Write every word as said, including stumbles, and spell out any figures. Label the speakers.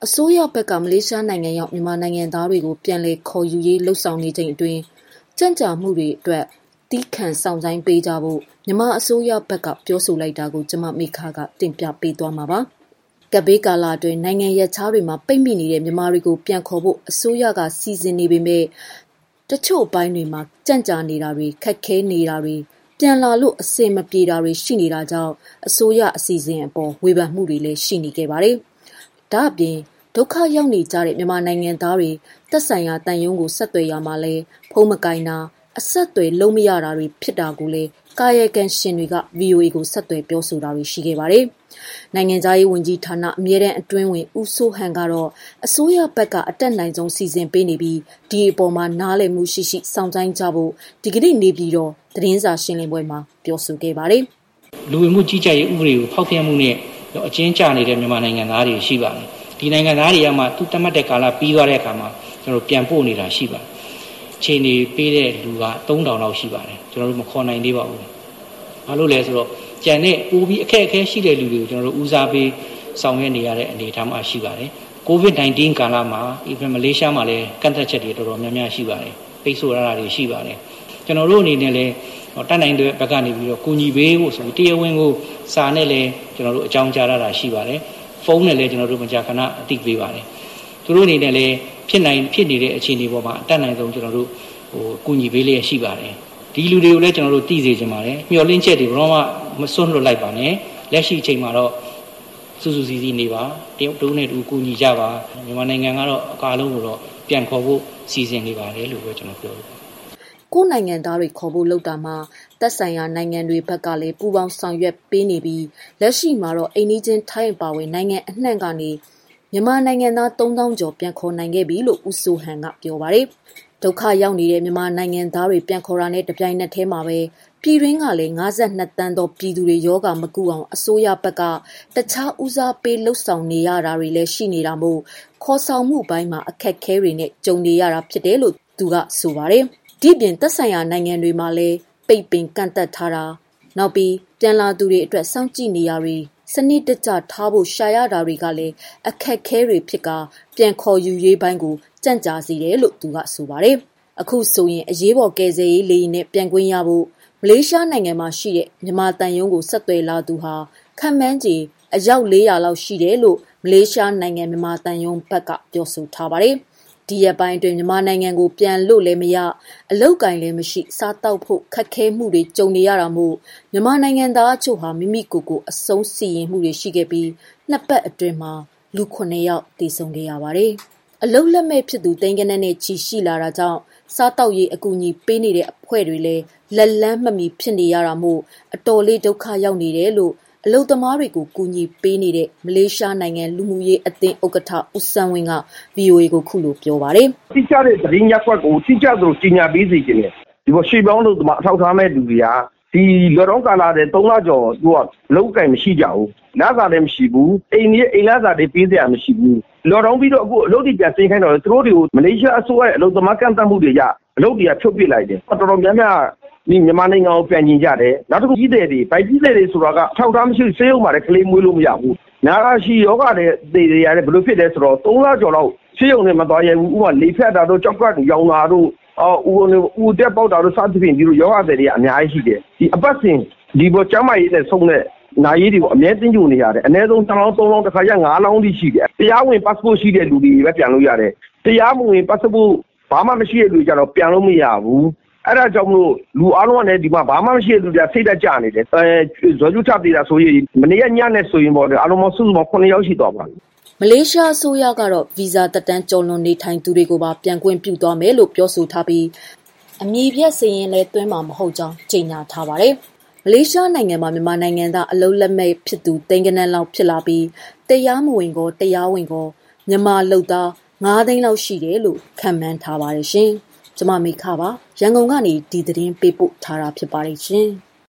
Speaker 1: အစိုးရဘက်ကမလေးရှားနိုင်ငံရောက်မြန်မာနိုင်ငံသားတွေကိုပြန်လည်ခေါ်ယူရေးလှုပ်ဆောင်နေချိန်အတွင်းကြံ့ကြာမှုတွေအတွက်တီးခံဆောင်ဆိုင်ပေးကြဖို့မြန်မာအစိုးရဘက်ကပြောဆိုလိုက်တာကိုကျမမိခကတင်ပြပေးသွားမှာပါ။ကပ်ဘေးကာလအတွင်းနိုင်ငံရပ်ခြားတွေမှာပိတ်မိနေတဲ့မြန်မာတွေကိုပြန်ခေါ်ဖို့အစိုးရကစီစဉ်နေပေမဲ့တချို့ပိုင်းတွေမှာကြံ့ကြာနေတာတွေခက်ခဲနေတာတွေပြန်လာလို့အစင်မပြေတာတွေရှိနေတာကြောင့်အစိုးရအစီအစဉ်အပေါ်ဝေဖန်မှုတွေလည်းရှိနေခဲ့ပါတယ်။ဒါ့အပြင်ဒုက္ခရောက်နေကြတဲ့မြန်မာနိုင်ငံသားတွေသက်ဆိုင်ရာတန်ယုံကိုဆက်သွယ်ရမှာလဲဖုံးမကင်တာအဆက်အသွယ်လုံးမရတာတွေဖြစ်တာကိုလည်းကာယကံရှင်တွေက ဗီအိုအေ ကိုဆက်သွယ်ပြောဆိုတာတွေရှိခဲ့ပါတယ်။နိုင်ငံသားရေးဝန်ကြီးဌာနအမြဲတမ်းအတွင်းဝင်ဦးစိုးဟန်ကတော့အစိုးရဘက်ကအတက်နိုင်ဆုံးစီစဉ်ပေးနေပြီးဒီအပေါ်မှာနားလည်မှုရှိရှိစောင့်ဆိုင်ကြဖို့ဒီကနေ့နေပြီးတော့သတင်းစာရှင်းလင်းပွဲမှာပြောဆိုခဲ့ပါတယ်
Speaker 2: ။လူဝင်မှုကြီးကြပ်ရေးဥပဒေကိုဖောက်ဖျက်မှုနဲ့အကျဉ်းချနေတဲ့မြန်မာနိုင်ငံသားတွေရှိပါတယ်။ဒီနိုင်ငံသားတွေကမှသူတတ်မှတ်တဲ့ကာလပြီးသွားတဲ့အခါမှာကျွန်တော်ပြန်ပို့နေတာရှိပါတယ်။ချိန်နေပေးတဲ့လူကသုံးထောင်လောက်ရှိပါတယ်။ကျွန်တော်တို့မခေါ်နိုင်သေးပါဘူး။ဘာလို့လဲဆိုတော့ကြံတဲ့ပိုပြီးအခက်အခဲရှိတဲ့လူတွေကိုကျွန်တော်တို့ဦးစားပေးဆောင်ရွက်နေရတဲ့အနေအထားမှာရှိပါတယ်။ ကိုဗစ် nineteen ကာလမှာဒီမလေးရှားမှာလည်းကန့်သက်ချက်တွေတော်တော်များများရှိပါတယ်။ပိတ်ဆို့ရတာတွေရှိပါတယ်။ကျွန်တော်တို့အနေနဲ့လည်းတတ်နိုင်တဲ့ဘက်ကနေပြီးတော့ကူညီပေးဖို့ဆိုပြီးတရားဝင်ကိုစာနဲ့လည်းကျွန်တော်တို့အကြောင်းကြားရတာရှိပါတယ်။ဖုန်းနဲ့လည်းကျွန်တော်တို့မကြာခဏအသိပေးပါတယ်။သူတို့အနေနဲ့လည်းဖြစ်နိုင်ဖြစ်နေတဲ့အခြေအနေပေါ်မှာအတတ်နိုင်ဆုံးကျွန်တော်တို့ဟိုကူညီပေးလျက်ရှိပါတယ်။ဒီလူတွေကိုလည်းကျွန်တော်တို့သိစေချင်ပါတယ်။မျှော်လင့်ချက်တွေဘယ်တော့မှမစွန့်လွတ်လိုက်ပါနဲ့။လက်ရှိအချိန်မှာတော့စူးစူးစီးစီးနေပါတရုတ်တူနဲ့တူကူညီကြပါမြန်မာနိုင်ငံကတော့အကားလုံးကိုတော့ပြန်ခေါ်ဖို့စီစဉ်နေပါတယ်လို့ပဲကျွန်တော်ပြောလို့
Speaker 1: ကိုယ်နိုင်ငံသားတွေခေါ်ဖို့လုပ်တာမှာသက်ဆိုင်ရာနိုင်ငံတွေဘက်ကလည်းပူးပေါင်းဆောင်ရွက်ပေးနေပြီးလက်ရှိမှာတော့အိန္ဒိချင်းထိုင်းပါဝင်နိုင်ငံအနှံ့ကနေမြန်မာနိုင်ငံသားသုံးသောင်းကျော်ပြန်ခေါ်နိုင်ခဲ့ပြီလို့ဦးစိုးဟန်ကပြောပါတယ်။ဒုက္ခရောက်နေတဲ့မြန်မာနိုင်ငံသားတွေပြန်ခေါ်တာနဲ့တပြိုင်နက်တည်းမှာပဲပြည်တွင်းကလည်း၅၂တန်းသောပြည်သူတွေယောဂမကူအောင်အစိုးရဘက်ကတခြားဦးစားပေးလှုပ်ဆောင်နေရတာတွေလည်းရှိနေတာမို့ခေါ်ဆောင်မှုပိုင်းမှာအခက်အခဲတွေနဲ့ကြုံနေရတာဖြစ်တယ်လို့သူကဆိုပါတယ်။ဒီပြင်သက်ဆိုင်ရာနိုင်ငံတွေမှာလည်းပိတ်ပင်ကန့်သက်ထားတာနောက်ပြီးပြန်လာသူတွေအတွက်စောင့်ကြည့်နေရတွေစနစ်တကျထားဖို့ရှာရတာတွေကလည်းအခက်အခဲတွေဖြစ်ကပြန်ခေါ်ယူရေးပိုင်းကိုကြံ့ကြာစေတယ်လို့သူကဆိုပါတယ်။အခုဆိုရင်အရေးပေါ်ကယ်ဆယ်ရေးလေယာဉ်နဲ့ပြန်ခွင့်ရဖို့မလေးရှားနိုင်ငံမှာရှိတဲ့မြန်မာတန်ယုံကိုဆက်သွယ်လာသူဟာခန့်မှန်းခြေအယောက်လေးရာလောက်ရှိတယ်လို့မလေးရှားနိုင်ငံမြန်မာတန်ယုံဘက်ကပြောဆိုထားပါတယ်။ဒီရက်ပိုင်းအတွင်းမြန်မာနိုင်ငံကိုပြန်လို့လည်းမရအလောက်ကင်လည်းမရှိစားတောက်ဖို့ခက်ခဲမှုတွေကြုံနေရတာမို့မြန်မာနိုင်ငံသားအချို့ဟာမိမိကိုယ်ကိုအဆုံးစီရင်မှုတွေရှိခဲ့ပြီးနှစ်ပတ်အတွင်းမှာလူခုနှစ်ယောက်သေဆုံးခဲ့ရပါတယ်။အလုံးလက်မဲ့ဖြစ်သူတိန်ကနက်နဲ့ချီရှိလာတာကြောင့်စားတောက်ရေးအကူအညီပေးနေတဲ့အဖွဲ့တွေလည်းလက်လန်းမမီဖြစ်နေရတာမို့အတော်လေးဒုက္ခရောက်နေတယ်လို့အလုံသမားတွေကိုကူညီပေးနေတဲ့မလေးရှားနိုင်ငံလူမှုရေးအသင်းဥက္ကဋ္ဌဦးစန်းဝင်းက ဗီအိုအေ ကိုခုလိုပြောပါတယ်
Speaker 3: ။တိကျတဲ့သတင်းရက်ွက်ကိုတိကျသလိုကြီးညာပေးစီခြင်းနဲ့ဒီပေါ်ရှေ့ပေါင်းလို့အထောက်ထားမဲ့လူတွေကဒီလော်တော့ကာလာတဲ့သုံးလကျော်သူကလောက်ကင်မရှိကြဘူး။နားစာလည်းမရှိဘူး။အိမ်ကြီးအိမ်လာစာတွေပေးစရာမရှိဘူး။လော်တော့ပြီးတော့အခုအလုပ်တွေပြန်ဆင်းခိုင်းတော့သူတို့တွေကိုမလေးရှားအစိုးရရဲ့အလုပ်သမားကန့်သတ်မှုတွေရအလုပ်တွေကဖြုတ်ပစ်လိုက်တယ်။တော်တော်များများဒီမြန်မာနိုင်ငံကိုပြန်ကျင်ကြတယ်နောက်တစ်ခုကြီးတယ်တွေဗိုက်ကြီးတယ်တွေဆိုတာကအထောက်ထားမရှိစေးအောင်ပါတယ်ကလေးမွေးလို့မရဘူးနာဂရှိယောဂတဲ့တွေတွေရတယ်ဘယ်လိုဖြစ်လဲဆိုတော့သုံးလကျော်လောက်ဆေးရုံနဲ့မသွားရဘူးဥပမာလေဖြတ်တာတို့ကြောက်ကတ်ရောင်တာတို့အော်ဦးဦးတက်ပေါက်တာတို့စသဖြင့်ဒီလိုယောဂတွေတွေအများကြီးရှိတယ်ဒီအပတ်စဉ်ဒီပေါ်ကျမ်းမာရေးနဲ့ဆုံးတဲ့နာရေးတွေကိုအမြဲတင်းကြုံနေရတယ်အနည်းဆုံးတစ်လောင်းသုံးလောင်းတစ်ခါကျငါးလောင်းထိရှိတယ်တရားဝင် passport ရှိတဲ့လူတွေပဲပြန်လို့ရတယ်တရားမဝင် passport ဘာမှမရှိတဲ့လူကြတော့ပြန်လို့မရဘူးအဲ့ဒါကြောင့်မလို့လူအားလုံးကလည်းဒီမှာဘာမှမရှိတဲ့လူတွေစိတ်တက်ကြနေတယ်အဲဇော်ကျူထပ်သေးတာဆိုရင်မနေ့ကညနေဆိုရင်ပေါ့အားလုံးမစုစုပေါင်းခုနှစ်ယောက်ရှိသွားပါပြီ
Speaker 1: မလေးရှားအစိုးရကတော့ဗီဇာတက်တန်းကျော်လွန်နေထိုင်သူတွေကိုပါပြန်ခွင့်ပြုသွားမယ်လို့ပြောဆိုထားပြီးအမည်ပြတ်စရင်လည်းတွင်းမှာမဟုတ်ကြောင်းကြေညာထားပါတယ်မလေးရှားနိုင်ငံမှာမြန်မာနိုင်ငံသားအလုံးလက်မဲ့ဖြစ်သူတိန်ကနန်းလောက်ဖြစ်လာပြီးတရားမဝင်ကောတရားဝင်ကောမြန်မာလုပ်သားငါးသိန်းလောက်ရှိတယ်လို့ခန့်မှန်းထားပါတယ်ရှင်ကျမမိခပါရန်ကုန်ကနေဒီသတင်းပေးပို့ထားတာဖြစ်ပါတယ်ရှင်